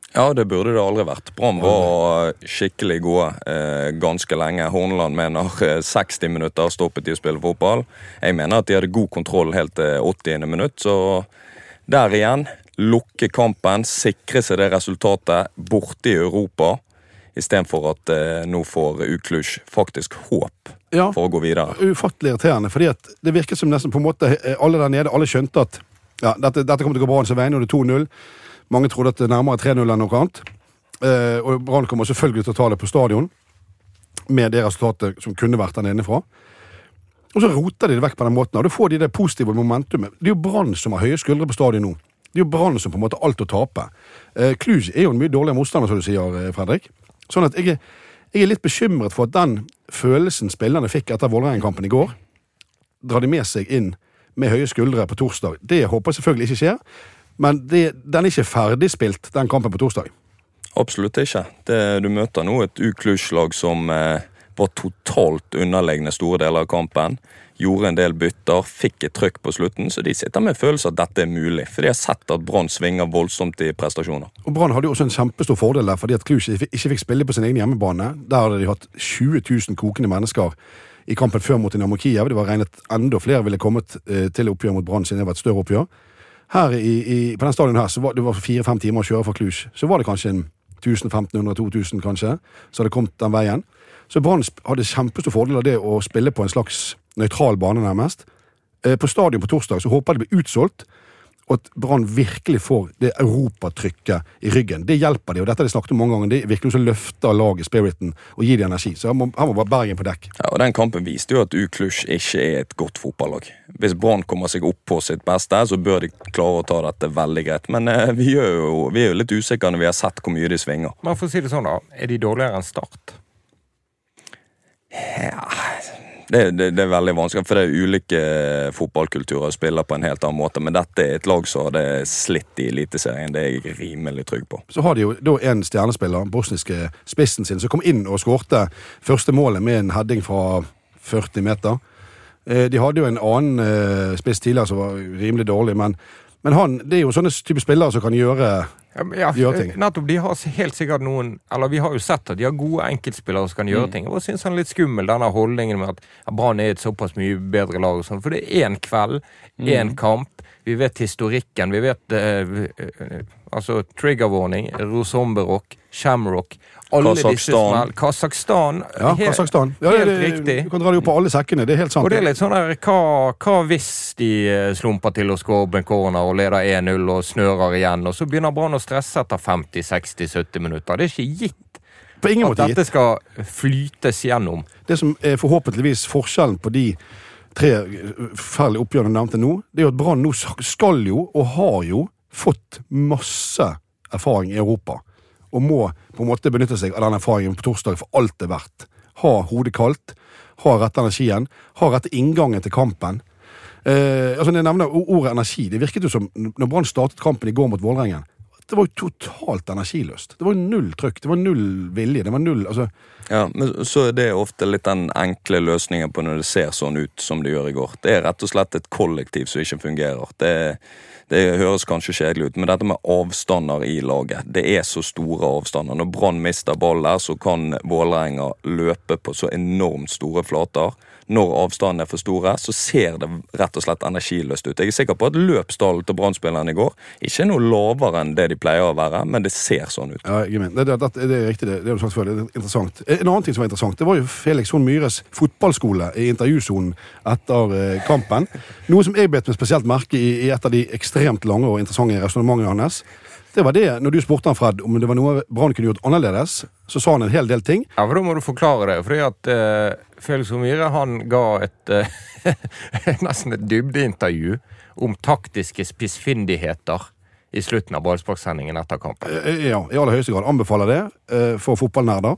Ja, det burde det aldri vært. Brann var skikkelig gode eh, ganske lenge. Horneland mener eh, seksti minutter stoppet de å spille fotball. Jeg mener at de hadde god kontroll helt til åttiende minutt, så der igjen, lukke kampen, sikre seg det resultatet borte i Europa, i stedet for at eh, nå får Uklus faktisk håp ja, for å gå videre. Ufattelig irriterende, fordi at det virker som nesten på en måte alle der nede, alle skjønte at ja, dette, dette kommer til å gå bra en vei, nå er det to null. Mange trodde at det nærmere tre null enn noe annet. Eh, og Brann kommer selvfølgelig til å ta det på stadion med det resultatet som kunne vært der nede fra. Og så roter de det vekk på den måten, og da får de det positive momentumet. Det er jo Brann som har høye skuldre på stadion nå. Det er jo Brann som på en måte alt å tape. Eh, Cluj er jo en mye dårligere motstander, som du sier, Fredrik. Sånn at jeg, jeg er litt bekymret for at den følelsen spillerne fikk etter Vålerenga-kampen i går, drar de med seg inn med høye skuldre på torsdag. Det håper jeg selvfølgelig ikke skjer. Men det, den er ikke ferdigspilt, den kampen på torsdag. Absolutt ikke. Det, du møter nå et Uklus-lag som eh, var totalt underlegne store deler av kampen. Gjorde en del bytter, fikk et trykk på slutten, så de sitter med følelse at dette er mulig. For de har sett at Brann svinger voldsomt i prestasjoner. Og Brann hadde jo også en kjempestor fordel der, fordi at Cluj ikke fikk spille på sin egen hjemmebane. Der hadde de hatt tjue tusen kokende mennesker i kampen før mot Dynamo Kiev. Det var regnet enda flere ville kommet eh, til oppgjør mot Brann siden det var et større oppgjør. Her i, i, på den stadion her, så var det var fire-fem timer å kjøre fra Cluj. Så var det kanskje en tusen, femten hundre, to tusen kanskje, så hadde kommet den veien. Så Brann hadde kjempestor fordel av det å spille på en slags nøytral bane nærmest. Eh, på stadion på torsdag så håper det blir utsolgt, og at Brann virkelig får det europatrykket i ryggen. Det hjelper de, og dette har de snakket om mange ganger. Det virkelig så løfter laget spiriten og gir de energi. Så her må, her må bare Bergen på dekk. Ja, og den kampen viste jo at Uklus ikke er et godt fotballag. Hvis Brann kommer seg opp på sitt beste, så bør de klare å ta dette veldig greit. Men eh, vi, er jo, vi er jo litt usikre når vi har sett hvor mye de svinger. Man får si det sånn da, er de dårligere enn Start? Ja... Det, det, det er veldig vanskelig, for det er ulike fotballkulturer og spiller på en helt annen måte, men dette er et lag som har det slitt i eliteserien, det er jeg rimelig trygg på. Så har de jo da en stjernespiller, bosniske spissen sin, som kom inn og skårte første målet med en heading fra førti meter. De hadde jo en annen spiss tidligere som var rimelig dårlig, men, men han, det er jo sånne type spillere som kan gjøre Ja, ja, nettopp, de har helt sikkert noen, eller vi har jo sett at de har gode enkeltspillere som kan gjøre mm. ting. Jeg synes han er litt skummel, denne holdningen med at Brann er et såpass mye bedre lag og sånn, for det er en kveld, mm. en kamp, vi vet historikken, vi vet uh, uh, altså triggerwarning, Rosomberok, Shamrock, alle disse smell, Kazakstan, ja, helt, Kazakstan. Ja, helt det, det, riktig. Du kan dra det jo på alle sekkene, det er helt sant. Og det er litt sånn der, hva, hva hvis de slumper til å skåre opp en corner og leder en null og snører igjen, og så begynner Brann å stresse etter femti, seksti, sytti minutter. Det er ikke gitt på ingen måte at dette skal flytes gjennom. Det som er forhåpentligvis forskjellen på de tre færlige oppgjørene nevnte nå, det er jo at Brann nå skal jo, og har jo, fått masse erfaring i Europa. Og må på en måte benytte seg av den erfaringen på torsdag for alt det er verdt. Ha hodet kaldt, ha rett energien, ha rett inngangen til kampen. Eh, altså når jeg nevner ordet energi, det virket jo som når Brann startet kampen i går mot Vålerenga, det var jo totalt energiløst. Det var jo null trykk, det var null vilje, det var null, altså... Ja, men så er det ofte litt den enkle løsningen på når det ser sånn ut som det gjør i går. Det er rett og slett et kollektiv som ikke fungerer. Det er... Det høres kanskje kjedelig ut, men dette med avstander i laget, det er så store avstander. Når Brann mister ball der, så kan Vålerenga løpe på så enormt store flater. Når avstandene er for store, så ser det rett og slett energiløst ut. Jeg er sikker på at løpstallet til Brann-spillerne i går ikke er noe lavere enn det de pleier å være, men det ser sånn ut. Ja, jeg mener, det, det, det er riktig, det, det er jo sagt før, det er interessant. En annen ting som var interessant, det var jo Felix Horn Myhres fotballskole i intervjusonen etter eh, kampen. Noe som jeg bet med spesielt merke i, i et av de ekstremt lange og interessante resonementene hans. Det var det, når du spurte han, Fred, om det var noe Brann kunne gjort annerledes, så sa han en hel del ting. Ja, for da må du forklare det, fordi at uh, Felix Horn Myhre, han ga et uh, nesten et dybdeintervju om taktiske spissfindigheter i slutten av ballsparksendingen etter kampen. Ja, i aller høyeste grad anbefaler det uh, for fotballnerder.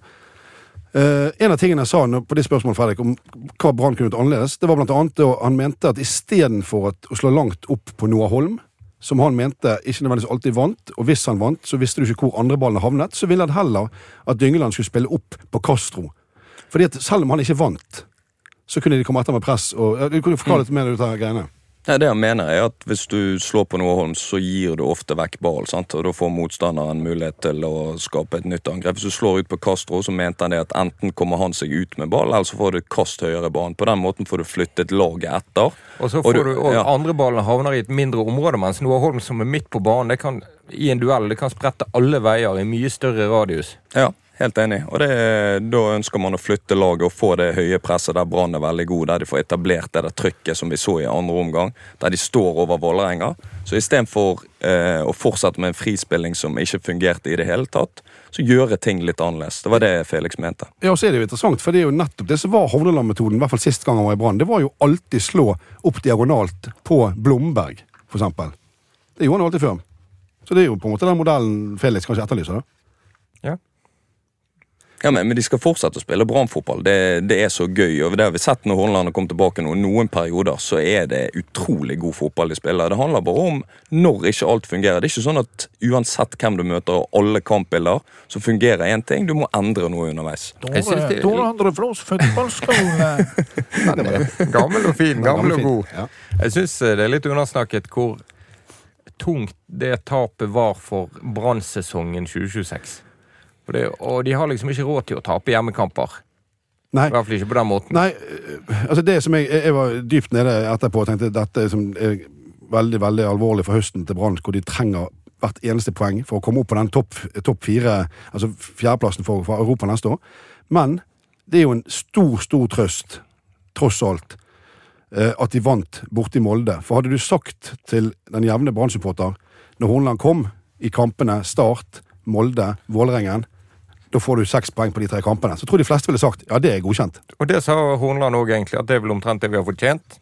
Uh, en av tingene jeg sa på det spørsmålet, Fredrik, om hva Brann kunne gjort annerledes, det var blant annet at han mente at i stedet for å slå langt opp på Noah Holm, som han mente ikke nødvendigvis alltid vant, og hvis han vant, så visste du ikke hvor andre ballene havnet, så ville han heller at Dyngeland skulle spille opp på Castro. Fordi at selv om han ikke vant, så kunne de komme etter med press, og du kunne forklare litt mer ut av greiene. Ja, det jeg mener er at hvis du slår på Noah Holm, så gir du ofte vekk ball, sant? Og da får motstanderen mulighet til å skape et nytt angrep. Hvis du slår ut på Castro, så mente han det at enten kommer han seg ut med ball, eller så får du kast høyere banen. På den måten får du flyttet laget etter. Og så får og du, og ja. andre ballen havner i et mindre område, mens Noah Holm som er midt på banen, det kan, i en duell, det kan sprette alle veier i mye større radius. Ja. Helt enig, og det, da ønsker man å flytte laget og få det høye presset der Brann er veldig god, der de får etablert det der trykket som vi så i andre omgang, der de står over Vålerenga. Så i stedet for eh, å fortsette med en frispilling som ikke fungerte i det hele tatt, så gjør jeg ting litt annerledes. Det var det Felix mente. Ja, så er det jo interessant, for det er jo nettopp det som var Hovdeland-metoden, i hvert fall sist gang han var i Brann. Det var jo alltid slå opp diagonalt på Blomberg, for eksempel. Det gjorde han alltid før. Så det er jo på en måte den modellen Felix kanskje etterlyser, da. Ja. Ja, men, men de skal fortsette å spille Brann-fotball. Det, det er så gøy, og det har vi sett når Horneland har kommet tilbake nå. Noen perioder så er det utrolig god fotball de spiller. Det handler bare om når ikke alt fungerer. Det er ikke sånn at uansett hvem du møter og alle kampbilder, så fungerer en ting. Du må endre noe underveis. Tor André Flås fotballskole. Gammel og fin, gammel og god. Jeg synes det er litt undersnakket hvor tungt det tapet var for Brann-sesongen tjue tjueseks. Det, og de har liksom ikke råd til å tape hjemmekamper. Nei. I hvert fall ikke på den måten. Nei, altså det som jeg, jeg var dypt nede etterpå og tenkte dette som er veldig, veldig alvorlig for høsten til Brann, hvor de trenger hvert eneste poeng for å komme opp på den topp top fire, altså fjerdeplassen for, for Europa neste år. Men det er jo en stor, stor trøst, tross alt, at de vant borte i Molde. For hadde du sagt til den jevne Brann-supporter, når Horneland kom i kampene Start, Molde, Vålerengen, da får du seks poeng på de tre kampene. Så tror de fleste ville sagt, ja, det er godkjent. Og det sa Horneland også egentlig, at det er vel omtrent det vi har fortjent.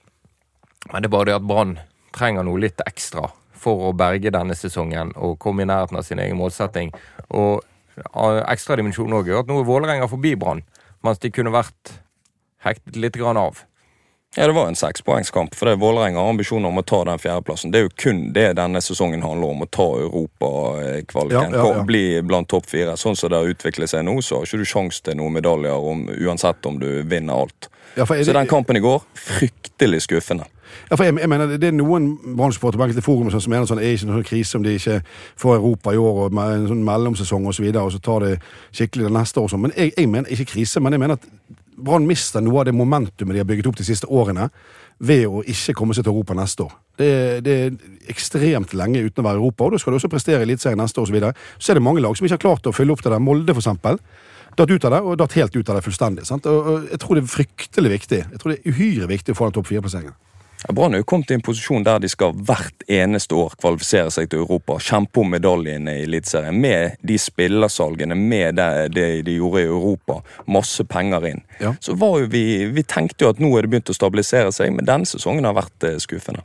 Men det er bare det at Brann trenger noe litt ekstra for å berge denne sesongen og komme i nærheten av sin egen målsetting. Og ekstra dimensjon også er at nå er Vålerengen forbi Brann, mens de kunne vært hektet litt grann av. Ja, det var en sekspoengskamp, for det er Vålerenga har ambisjoner om å ta den fjerdeplassen. Det er jo kun det denne sesongen handler om, å ta Europa-kvaliken, ja, ja, ja. Bli blant topp fire. Sånn som det har utviklet seg nå, så har ikke du sjans til noen medaljer om, uansett om du vinner alt. Ja, det, så den kampen i går, fryktelig skuffende. Ja, for jeg, jeg mener, det er noen bransjesport og enkelte forum som mener sånn, er ikke noen krise om de ikke får Europa i år, og en sånn mellomsesong og så videre, og så tar det skikkelig det neste år. Men jeg, jeg mener ikke krise, men jeg mener at Brann mister noe av det momentumet de har bygget opp de siste årene ved å ikke komme seg til Europa neste år. Det, det er ekstremt lenge uten å være i Europa, og da skal du også prestere i eliteserien neste år og så videre. Så er det mange lag som ikke har klart å fylle opp det der. Molde for eksempel, datt ut av det, og datt helt ut av det fullstendig. Sant? Og, og jeg tror det er fryktelig viktig. Jeg tror det er uhyre viktig å få den topp fire-plasseringen. Ja, Brann er jo kommet i en posisjon der de skal hvert eneste år kvalifisere seg til Europa, kjempe om medaljene i eliteserien, med de spillersalgene, med det, det de gjorde i Europa, masse penger inn. Ja. Så var jo vi, vi tenkte jo at nå er det begynt å stabilisere seg, men denne sesongen har vært skuffende.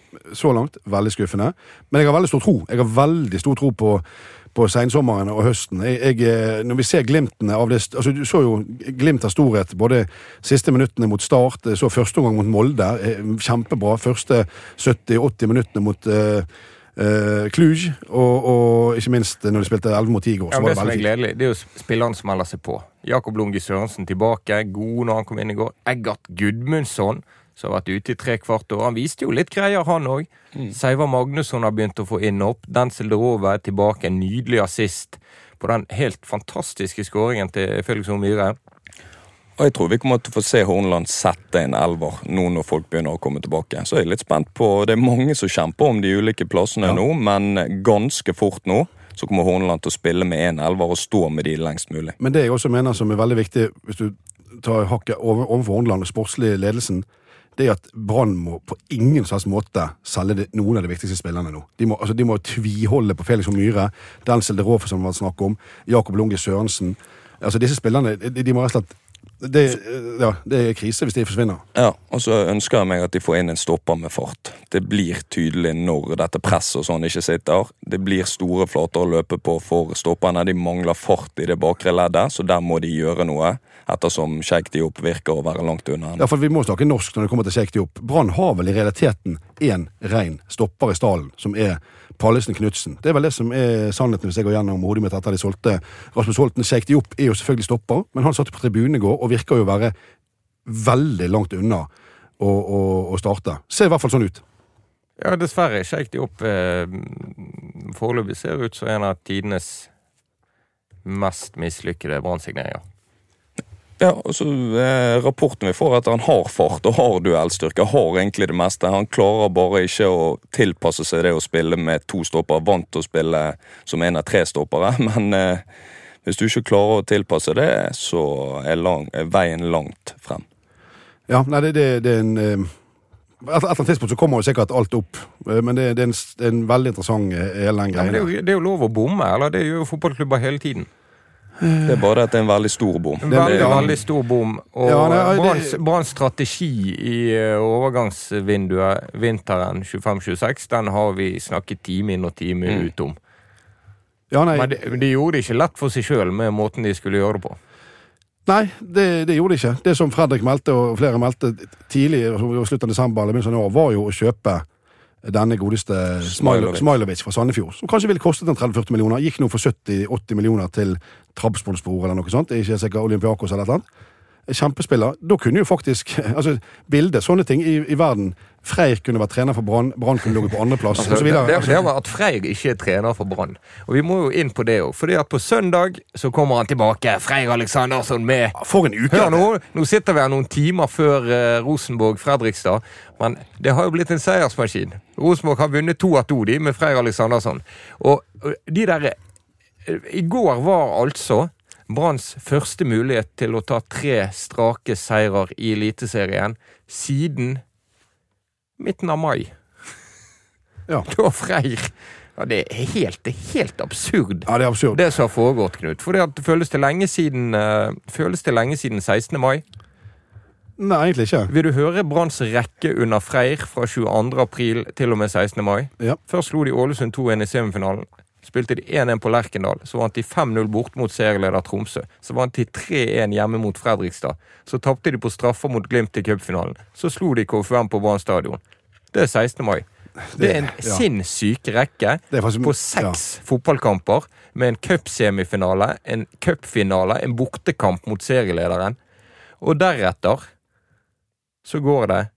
Så langt, veldig skuffende. Men jeg har veldig stor tro. Jeg har veldig stor tro på på sensommeren og høsten. Jeg, jeg, når vi ser glimtene av det, altså du så jo glimt av storhet, både siste minuttene mot Start, så første gang mot Molde, kjempebra, første sytti åtti minuttene mot uh, uh, Cluj, og, og ikke minst når de spilte elleve mot ti går. Ja, det, det som er gledelig, det er jo spilleren som melder seg på. Jakob Lungi Sørensen tilbake, god når han kom inn i går. Eggert Gudmundsson, som har vært ute i tre kvart år. Han viste jo litt greier, han også. Mm. Seivar Magnusson har begynt å få inn opp. Denzel Derove er tilbake, en nydelig assist på den helt fantastiske skåringen til Felix Myhre. Og jeg tror vi kommer til å få se Horneland sette en elver nå når folk begynner å komme tilbake. Så jeg er litt spent på, det er mange som kjemper om de ulike plassene ja. Nå, men ganske fort nå så kommer Horneland til å spille med en elver og stå med de lengst mulig. Men det jeg også mener som er veldig viktig, hvis du tar hakket over, overfor Horneland og sportslig ledelsen, det er at Brann må på ingen slags måte selge det, noen av de viktigste spillerne nå. De må, altså, de må tviholde på Felix Myhre, Denzel Derove som vi har snakket om, Jakob Lungi Sørensen. Altså disse spillerne, de, de må rett og slett det, ja, det er krise hvis de forsvinner. Ja, og så ønsker jeg meg at de får inn en stopper med fart. Det blir tydelig når dette presset og sånn ikke sitter. Det blir store flater å løpe på for stopperne. De mangler fart i det bakre leddet, så der må de gjøre noe. Ettersom Sheikh Diop virker å være langt unna. Ja, for vi må snakke norsk når det kommer til Sheikh Diop. Brann har vel i realiteten en ren stopper i stallen, som er Pallesen Knudsen. Det er vel det som er sannheten hvis jeg går gjennom hodet mitt etter de solgte Rasmus Holten. Sheikh Diop er jo selvfølgelig stopper, men han satt på tribunen i går og virker jo å være veldig langt unna å, å, å starte. Ser i hvert fall sånn ut. Ja, dessverre sjekk de opp eh, foreløpig ser ut som en av tidenes mest mislykkede brannsigneringer. Ja, og så eh, rapporten vi får er at han har fart og har duellstyrke, har egentlig det meste. Han klarer bare ikke å tilpasse seg det å spille med to stopper, vant til å spille som en av tre stoppere, men eh, hvis du ikke klarer å tilpasse det, så er, lang, er veien langt frem. Ja, nei, det, det, det er en... Eh, et eller annet tidspunkt så kommer jo sikkert alt opp, eh, men det, det, er en, det er en veldig interessant eh, hele den Ja, greien. det, er jo, det er jo lov å bomme, eller det gjør jo fotballklubber hele tiden. Det er bare at det er en veldig stor bom. En veldig, ja. veldig stor bom, og Ja, nei, det- Branns Branns strategi i eh, overgangsvinduet vinteren tjuefem tjueseks, den har vi snakket time inn og time Mm. ut om. Ja, nei, Men de, de gjorde det ikke lett for seg selv med måten de skulle gjøre det på. nei det, det gjorde de ikke. Det som Fredrik meldte, og flere meldte tidlig, i slutten av desember eller begynnelsen av år, var jo å kjøpe denne godeste Smailovic. Smailovic fra Sandefjord, som kanskje ville kostet en tretti til førti millioner, gikk nå for sytti til åtti millioner til Trabzonspor eller noe sånt, det er ikke sikkert Olympiakos eller et eller annet. Kjempespiller. Da kunne jo faktisk, altså bildet, sånne ting i, i verden, Freyr kunne vært trener for Brann, Brann kunne ligge på andreplass, Altså, og så det, videre. det, det var at Freyr ikke er trener for Brann. Og vi må jo inn på det også, fordi at på søndag så kommer han tilbake, Freyr Alexandersson med... For en uke! Hør nå, nå sitter vi her noen timer før uh, Rosenborg-Fredrikstad, men det har jo blitt en seiersmaskin. Rosenborg har vunnet to av to, de, med Freyr Alexandersson. Og, og de der... I går var altså Branns første mulighet til å ta tre strake seirer i Eliteserien siden midten av mai. Ja. Da Freyr. Ja, det er helt, det er helt absurd. Ja, det er absurd. Det som har foregått, Knut. For det føles det lenge siden uh, føles det lenge siden sekstende mai. Nei, egentlig ikke. Vil du høre Branns rekke under Freyr fra tjueandre april til og med sekstende mai? Ja. Først slo de Ålesund to en i semifinalen. Spilte de en en på Lerkendal, så vant de fem null bort mot serieleder Tromsø. Så vant de tre en hjemme mot Fredrikstad. Så tappte de på straffer mot Glimt i cupfinalen. Så slo de K F U M på Brann stadion. Det er sekstende mai. Det er en ja. sinnssyk rekke Det er faktisk- på seks fotballkamper med en cupsemifinale, en cupfinale, en bortekamp mot serielederen. Og deretter så går det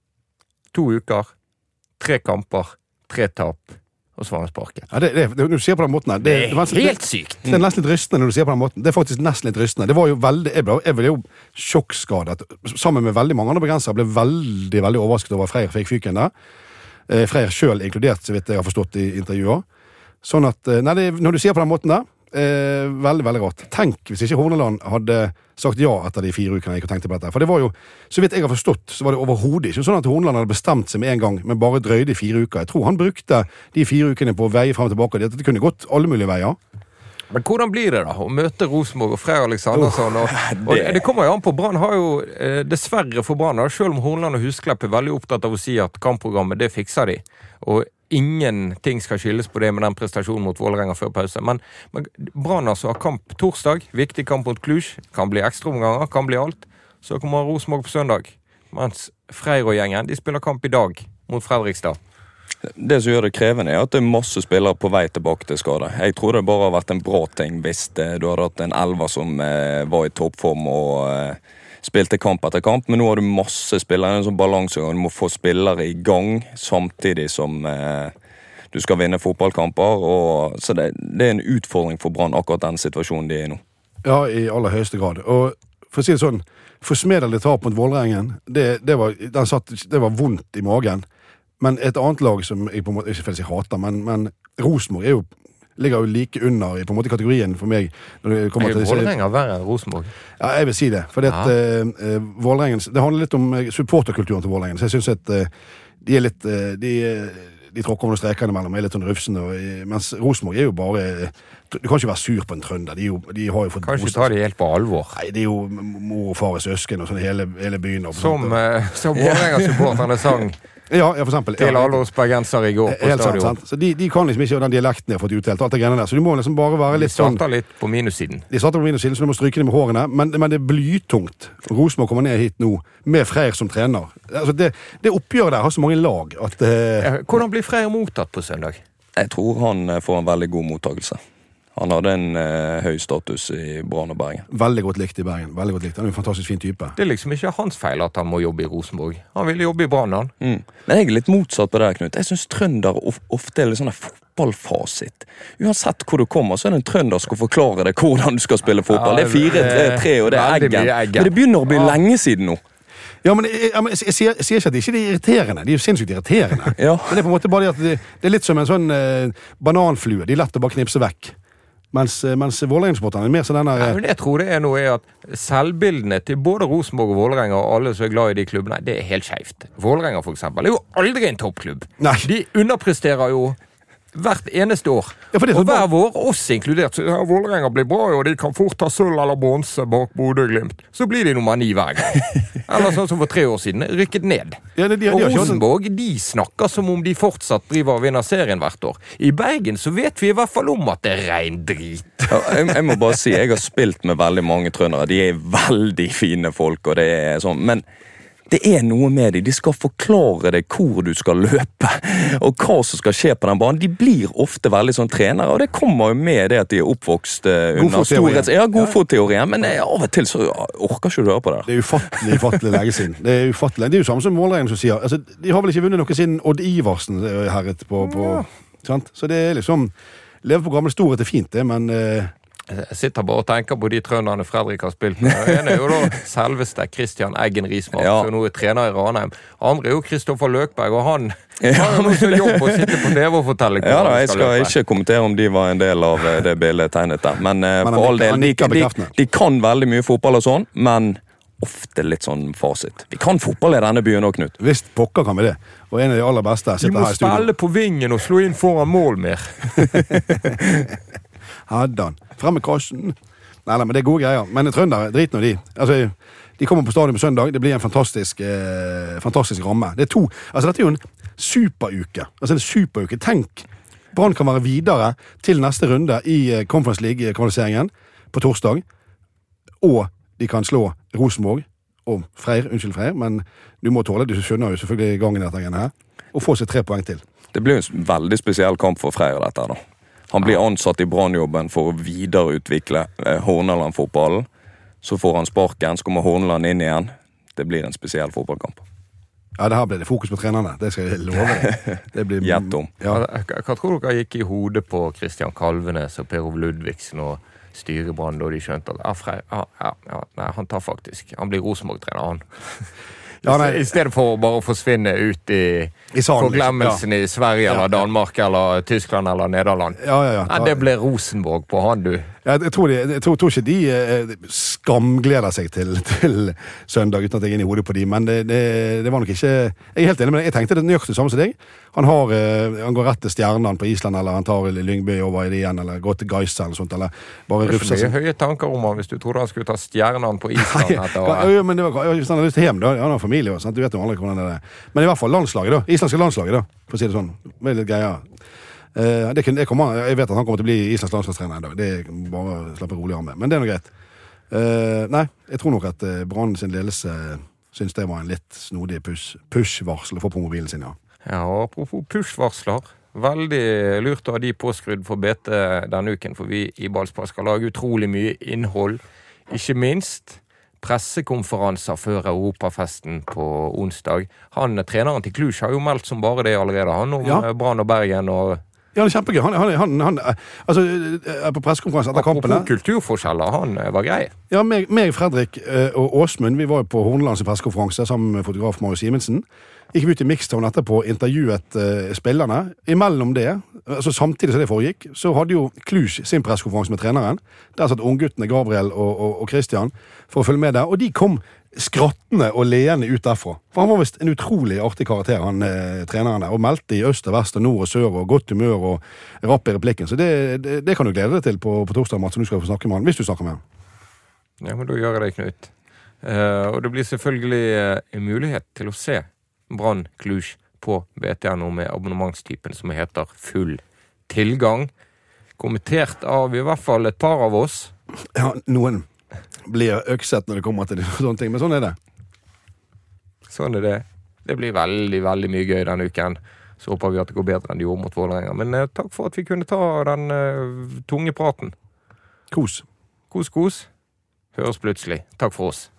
to uker, tre kamper, tre tap, og så var han sparket. Ja, det, det, det, når du sier på den måten her, det, Det er det, det, helt sykt. det er nesten litt rystende når du sier på den måten. Det er faktisk nesten litt rystende. Det var jo veldig, jeg ble, jeg ble jo sjokkskadet. Sammen med veldig mange andre begrensere ble veldig, veldig overrasket over Freyr fikk fyken der. Eh, Freyr selv inkludert, så vidt jeg har forstått i intervjuer. Sånn at, nei, det, når du sier på den måten der, eh, veldig, veldig rart. Tenk hvis ikke Horneland hadde sagt ja etter de fire ukene jeg ikke tenkte på dette. For det var jo, så vidt jeg har forstått, så var det overhodet ikke sånn at Horneland hadde bestemt seg med en gang, men bare drøyde i fire uker. Jeg tror han brukte de fire ukene på å veie frem og tilbake. Det kunne gått alle mulige veier. Men hvordan blir det da å møte Rosenborg og Freyr Alexandersson? Og, og det, det kommer jo an på. Brann har jo eh, dessverre for Brann, selv om Horneland og Husklepp er veldig opptatt av å si at kampprogrammet, det fikser de. Og ingenting skal skyldes på det med den prestasjonen mot Vålerenga før pause. Men, men Brann altså har kamp torsdag, viktig kamp mot Cluj, kan bli ekstraomganger, kan bli alt. Så kommer Rosenborg på søndag, mens Freyr og gjengen, de spiller kamp i dag mot Fredrikstad. Det som gjør det krevende er at det er masse spillere på vei tilbake til skade. Jeg tror det bare har vært en bra ting hvis eh, du hadde hatt en elver som eh, var i toppform og eh, spilte kamp etter kamp, men nå har du masse spillere, en sånn balanse, og du må få spillere i gang samtidig som eh, du skal vinne fotballkamper, og, så det, det er en utfordring for Brann akkurat den situasjonen de er i nå. Ja, i aller høyeste grad. Og for å si det sånn, forsmedelig tap mot Vålerengen, det, det, var, den satt, det var vondt i magen. Men et annet lag som jeg på en måte ikke føler jeg hater, men, men Rosenborg er jo, ligger jo like under i på en måte kategorien for meg. Når det kommer til Vålerenga verre enn Rosenborg? Ja, jeg vil si det. For det, Ja. at, uh, Vålerengen, det handler litt om supporterkulturen til Vålerengen. Så jeg synes at uh, de er litt uh, de, de tråkker over strekene mellom, er litt sånn rufsende, og, mens Rosenborg er jo bare du kan ikke være sur på en trønder. De, jo, de har jo fått Kanskje ta det helt på alvor. Nei, det er jo mor og far i søsken og sånn hele, hele byen. Og Som, uh, som Vålerenga-supporterne sang ja, ja, for eksempel. til Ja, alle oss bergensere i går på helt sant, stadion. sant. Så de, de kan liksom ikke den dialekten de har fått utdelt, alt det greiene der. Så du må liksom bare være De litt sånn starter litt på minussiden. De starter på minussiden, så du må stryke dem med hårene. Men, men det er blytungt. Rosenborg kommer ned hit nå med Freyr som trener. Altså det, det oppgjøret der har så mange lag at eh, Hvordan blir Freyr mottatt på søndag? Jeg tror han får en veldig god mottagelse. Han hadde en eh, høy status i Brann og Bergen. Veldig godt likt i Bergen. Veldig godt likt. Han er en fantastisk fin type. Det er liksom ikke hans feil at han må jobbe i Rosenborg. Han ville jobbe i Brann, han. Mm. Men jeg er litt motsatt på det, Knut. Jeg synes trønder of ofte er litt sånn fotballfasit. Uansett hvor du kommer, så er det en trønder som skal forklare deg hvordan du skal spille fotball. Det er fire tre, og det er eggen. Men det begynner å bli ja. lenge siden nå. Ja, men jeg, jeg, jeg, sier, jeg sier ikke at de ikke er irriterende. De er jo sinnssykt irriterende. ja. Men det er på en måte bare det at det, det er litt som en sånn eh, bananflue. De er lett å bare knipse vekk. Mens, mens Vålerenga-sportene er mer sånn denne... Ja, men jeg tror det er noe er at selvbildene til både Rosenborg og Vålerenga og alle som er glad i de klubbene, det er helt skjevt. Vålerenga for eksempel er jo aldri en toppklubb. Nei. De underpresterer jo hvert eneste år. Ja, og hver bare... vår, oss inkludert, så ja, Vålerenga blir bra, og de kan fort ta sølv eller bronse bak Bodø-Glimt. Så blir de nummer ni hver gang. Eller sånn som for tre år siden, rykket ned. Ja, det, de, og de Rosenborg, de snakker som om de fortsatt driver og vinner serien hvert år. I Bergen så vet vi i hvert fall om at det er rein drit. Ja, jeg, jeg må bare si, jeg har spilt med veldig mange trøndere. De er veldig fine folk, og det er sånn, men det er noe med dem. De skal forklare deg hvor du skal løpe, og hva som skal skje på den banen. De blir ofte veldig sånn trenere, og det kommer jo med det at de er oppvokst under storhets... Ja, godfotteorien, men av og til så orker ikke du høre på det. Det er ufattelig, ufattelig lenge siden. Det er ufattelig. Det er jo samme som Vålerenga som sier. Altså, de har vel ikke vunnet noe siden Odd Iversen herret på... på sant? Så det er liksom... Leve på gammel storhet er fint, det, men... Eh, Jeg sitter bare og tenker på de trønderne Fredrik har spilt med. En er jo da selveste Christian Eggen Rismark, ja. som nå er trener i Ranheim. Andre er jo Kristoffer Løkberg, og han ja. har jo noe så jobb å sitte på T V og fortelle ja, da, jeg skal, skal ikke kommentere om de var en del av det bildet tegnet der. Men, men for all del, de, de, de kan veldig mye fotball og sånn, men ofte litt sånn fasit. Vi kan fotball i denne byen også, Knut. Visst pokker kan vi det. Og en av de aller beste sitter her i studio. De må spille på vingen og slå inn foran mål mer. Hadde han. Frem med kassen. Nei, nei, men det er gode greier. Men trøndere, drit nå de. Altså, de kommer på stadion på søndag. Det blir en fantastisk, eh, fantastisk ramme. Det er to. Altså, dette er jo en superuke. Altså, en superuke. Tenk, Brann kan være videre til neste runde i Conference League-kvalifiseringen på torsdag. Og de kan slå Rosenborg og Freyr, unnskyld Freyr, men du må tåle, du skjønner jo selvfølgelig gangen dette her, og få seg tre poeng til. Det blir en veldig spesiell kamp for Freyr dette da. Han blir ansatt i Brannjobben for å videreutvikle eh, Horneland-fotballen. Så får han sparken, så kommer Horneland inn igjen. Det blir en spesiell fotballkamp. Ja, det her blir det fokus på trenerne. Det skal jeg love deg. Det blir... Gjett om. Ja. Hva, hva tror dere gikk i hodet på Christian Kalvenes og Per Ove Ludvigsen og styrebrann da de skjønte at ja, Freyr, ja, ja, ja, nei, han tar faktisk. Han blir Rosenborg-trener, han. Ja, I stedet for å bare forsvinne ut i, I salen, forglemmelsen ja. i Sverige eller Danmark eller Tyskland eller Nederland. Ja, ja, ja. Ja, det ble Rosenborg på han, du. Ja, jeg, tror de, jeg tror, tror ikke de eh, skamgleder seg til, til søndag uten at jeg er inne i hodet på de, men det, det, det var nok ikke... Jeg er helt enig med deg. Jeg tenkte det nøyaktig samme som deg. Han, har, eh, han går rett til Stjernan på Island, eller han tar Lyngby over i det igjen, eller går til Geisa eller sånt, eller bare rufser seg. Det er mye høye tanker om han hvis du trodde han skulle ta Stjernan på Island etter. Ja, ja, men det var, hvis han hadde lyst til hjem, da, han har familie, sant? Du vet jo aldri hvordan det er. Men i hvert fall landslaget da, islandske landslaget da, for å si det sånn, det er litt greier. Uh, det, det kommer, jeg vet at han kommer til å bli Islands landslagstrener en dag. Det er bare å slappe rolig av med. Men det er noe greit. Uh, nei, jeg tror nok at uh, Brann sin ledelse synes det var en litt snodig push, push-varsel å få på mobilen sin, ja. Ja, og apropos push-varsler. Veldig lurt å ha de påskrudd for B T denne uken, for vi i Ballspark skal lage utrolig mye innhold. Ikke minst pressekonferanser før Europafesten på onsdag. Han, treneren til Cluj, har jo meldt som bare det allerede. Han om ja. Brann og Bergen og... Ja, det er kjempegøy. Han, han, han, han altså, på pressekonferansen etter kampene... Apropos kulturforskjeller, han var grei. Ja, meg, meg Fredrik og Åsmund, vi var på Hornelands pressekonferanse sammen med fotograf Marius Simensen. Gikk vi ut i Mixtown etterpå, intervjuet uh, spillerne. Imellom det, altså samtidig som det foregikk, så hadde jo Cluj sin pressekonferanse med treneren. Der satt ungguttene Gabriel og, og, og Christian for å følge med der, og de kom skrattende og leende ut derfra. For han var vist en utrolig artig karakter, han eh, treneren der, og meldte i øst og vest og nord og sør og godt humør og rapp i replikken. Så det, det, det kan du glede deg til på, på torsdag, Mats, så du skal få snakke med han, hvis du snakker med han. Ja, men da gjør jeg det, Knut. Uh, og det blir selvfølgelig uh, en mulighet til å se Brann Cluj på B T N med abonnementstypen som heter Full tilgang. Kommentert av i hvert fall et par av oss. Ja, noen blir økset når det kommer til sånne ting, men sånn er det. Sånn er det. Det blir veldig, veldig mye gøy denne uken. så håper vi at det går bedre enn det gjorde mot Vålerenga. Men eh, takk for at vi kunne ta den eh, tunge praten. Kos. Kos, kos. Høres plutselig. Takk for oss.